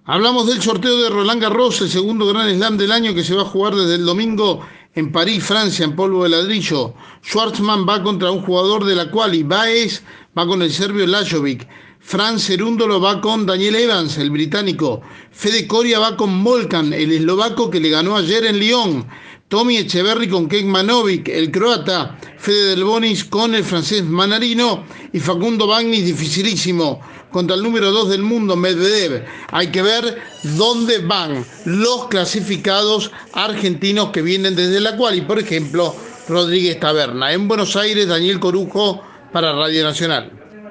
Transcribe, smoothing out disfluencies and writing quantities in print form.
Hablamos del sorteo de Roland Garros, el segundo Grand Slam del año que se va a jugar desde el domingo en París, Francia, en polvo de ladrillo. Schwartzman va contra un jugador de la quali. Baez va con el serbio Lajovic. Fran Cerúndolo va con Daniel Evans, el británico. Fede Coria va con Molcan, el eslovaco que le ganó ayer en Lyon. Tommy Echeverry con Kekmanovic, el croata. Fede Del Bonis con el francés Manarino. Y Facundo Bagnis, dificilísimo, contra el número 2 del mundo, Medvedev. Hay que ver dónde van los clasificados argentinos que vienen desde la quali. Por ejemplo, Rodríguez Taberna. En Buenos Aires, Daniel Corujo para Radio Nacional.